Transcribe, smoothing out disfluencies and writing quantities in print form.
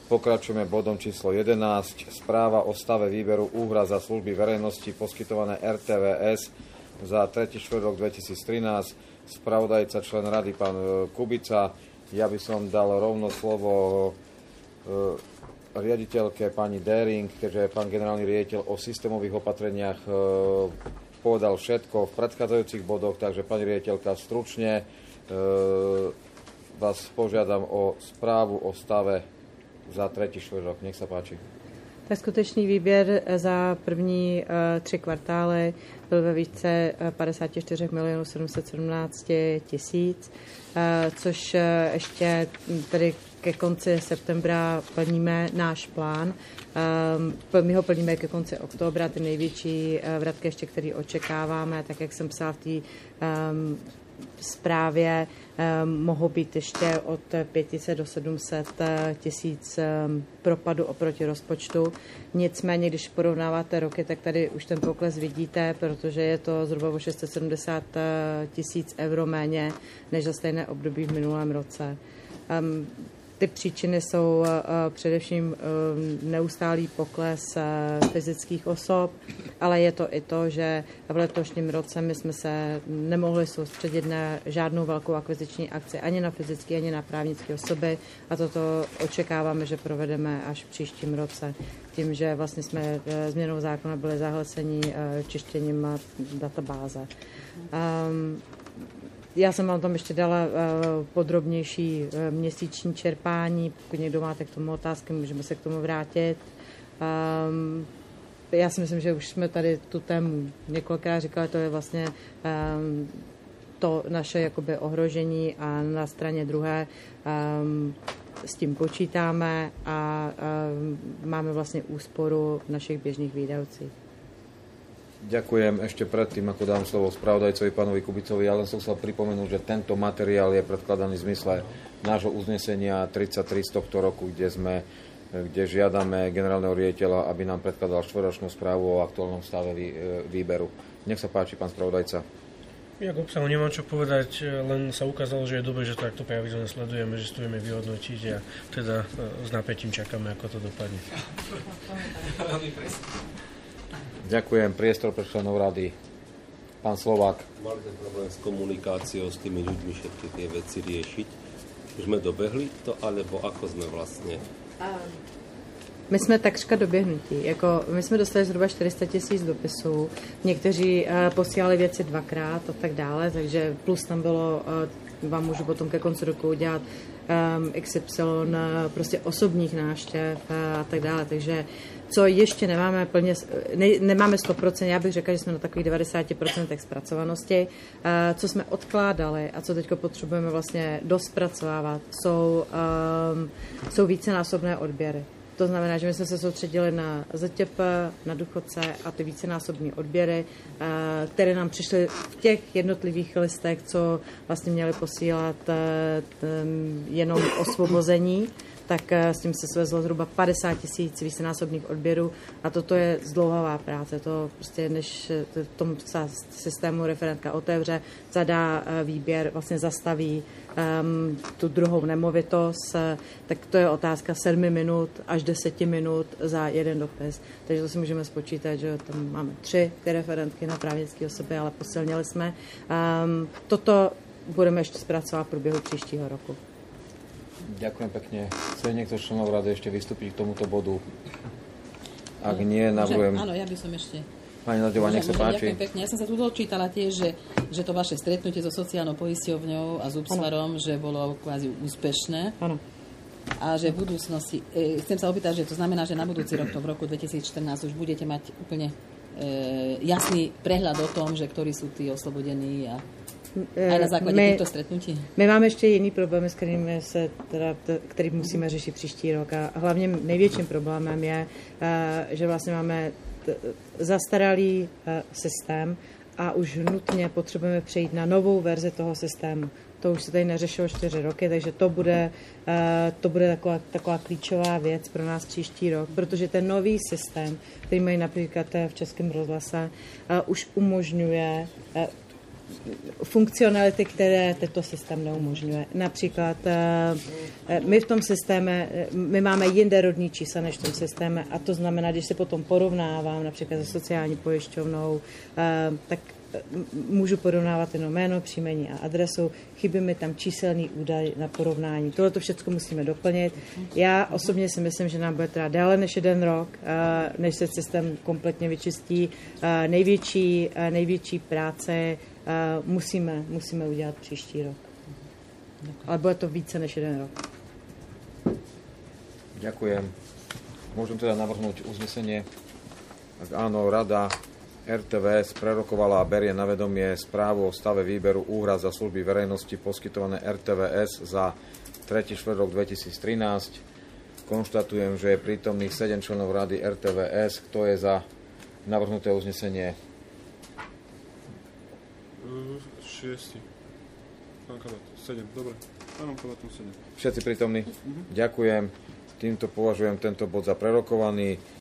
Pokračujeme bodom číslo 11. Správa o stave výberu úhrad za služby verejnosti poskytované RTVS za 3. štvrtok 2013. Spravodajca, člen rady, pán Kubica. Ja by som dal rovno slovo riaditeľke pani Dering, keďže pán generálny riaditeľ o systémových opatreniach povedal všetko v predchádzajúcich bodoch, takže pani riaditeľka, stručne vás požiadam o správu o stave za 3. štvrtok. Nech sa páči. Tak skutečný výběr za první 3 kvartály byl ve výšce 54 717 000, což ještě tedy ke konci septembra plníme náš plán. My ho plníme ke konci oktobra, ty největší vratky ještě, které očekáváme, tak jak jsem psala v té zprávě, mohou být ještě od 500 do 700 tisíc propadu oproti rozpočtu. Nicméně, když porovnáváte roky, tak tady už ten pokles vidíte, protože je to zhruba o 670 tisíc euro méně než za stejné období v minulém roce. Ty příčiny jsou především neustálý pokles fyzických osob, ale je to i to, že v letošním roce my jsme se nemohli soustředit na žádnou velkou akviziční akci ani na fyzické, ani na právnické osoby a toto očekáváme, že provedeme až v příštím roce. Tím, že vlastně jsme změnou zákona byli zahlceni čištěním databáze. Já jsem vám tam ještě dala podrobnější měsíční čerpání. Pokud někdo máte k tomu otázky, můžeme se k tomu vrátit. Já si myslím, že už jsme tady tu tému několikrát říkali, to je vlastně to naše jakoby ohrožení a na straně druhé s tím počítáme a máme vlastně úsporu v našich běžných výdavcích. Ďakujem. Ešte predtým, ako dám slovo spravodajcovi pánovi Kubicovi, ja len som chcel pripomenúť, že tento materiál je predkladaný v zmysle nášho uznesenia 33 z tohto roku, kde žiadame generálneho riaditeľa, aby nám predkladal štvrťročnú správu o aktuálnom stave výberu. Nech sa páči, pán spravodajca. Ja k obsahu nemám čo povedať, len sa ukázalo, že je dobre, že takto pravidelne sledujeme, že stujeme vyhodnotiť a teda s napätím čakáme, ako to dopadne. Ďakujem. Priestor pre členov rady. Pán Slovák. Mali sme problém s komunikáciou s tými ľuďmi všetky tie veci riešiť. Už sme dobehli to, alebo ako sme vlastne? My jsme takřka doběhnutí. My jsme dostali zhruba 400 000 dopisů. Někteří posílali věci dvakrát a tak dále, takže plus tam bylo, vám můžu potom ke konci roku udělat XY prostě osobních návštěv a tak dále, takže co ještě nemáme plně, nemáme 100%, já bych řekla, že jsme na takových 90% zpracovanosti. Co jsme odkládali a co teď potřebujeme vlastně dospracovávat, jsou vícenásobné odběry. To znamená, že my jsme se soustředili na ZTP, na důchodce a ty vícenásobné odběry, které nám přišly v těch jednotlivých listech, co vlastně měli posílat jenom osvobození, tak s tím se svezlo zhruba 50 000 vícenásobných odběrů a toto je zdlouhavá práce. To prostě, než tomu systému referentka otevře, zadá výběr, vlastně zastaví tu druhou nemovitost, tak to je otázka 7 minut až 10 minut za jeden dopis. Takže to si můžeme spočítat, že tam máme 3 ty referentky na právnické osoby, ale posilnili jsme. Toto budeme ještě zpracovat v průběhu příštího roku. Ďakujem pekne. Chce niekto členov rady ešte vystúpiť k tomuto bodu? Ak nie, navrhujem... Áno, ja by som ešte... Pani Naďová, nech sa páči. Ďakujem pekne. Ja som sa tu dočítala tiež, že to vaše stretnutie so sociálnou poisťovňou a s Úpsvarom, že bolo kvázi úspešné. Áno. A že v budúcnosti... Chcem sa opýtať, že to znamená, že na budúci rok, to v roku 2014, už budete mať úplne jasný prehľad o tom, že ktorí sú tí oslobodení a aj na základě těchto stretnutí. My máme ještě jiný problémy, s kterými který musíme řešit příští rok. A hlavně největším problémem je, že vlastně máme zastaralý systém a už nutně potřebujeme přejít na novou verzi toho systému. To už se tady neřešilo 4 roky, takže to bude taková klíčová věc pro nás příští rok, protože ten nový systém, který mají například v Českém rozhlase, už umožňuje funkcionality, které tento systém neumožňuje. Například my v tom systéme, my máme jinde rodní čísla než v tom systéme a to znamená, když se potom porovnávám například se sociální pojišťovnou, tak můžu porovnávat jenom jméno, příjmení a adresu, chybí mi tam číselný údaj na porovnání. Tohle to všechno musíme doplnit. Já osobně si myslím, že nám bude trvat déle než 1 rok, než se systém kompletně vyčistí. Největší práce musíme udělat příští rok. Ale bude to více než 1 rok. Ďakujem. Môžem teda navrhnúť uznesenie. Ak áno, Rada RTVS prerokovala a berie na vedomie správu o stave výberu úhrad za služby verejnosti poskytované RTVS za 3. štvrtok 2013. Konštatujem, že je prítomných 7 členov Rady RTVS. Kto je za navrhnuté uznesenie? 6. Pán Kabát, 7, dobre. Pánom Kabátom 7. Všetci prítomní? Ďakujem. Týmto považujem tento bod za prerokovaný.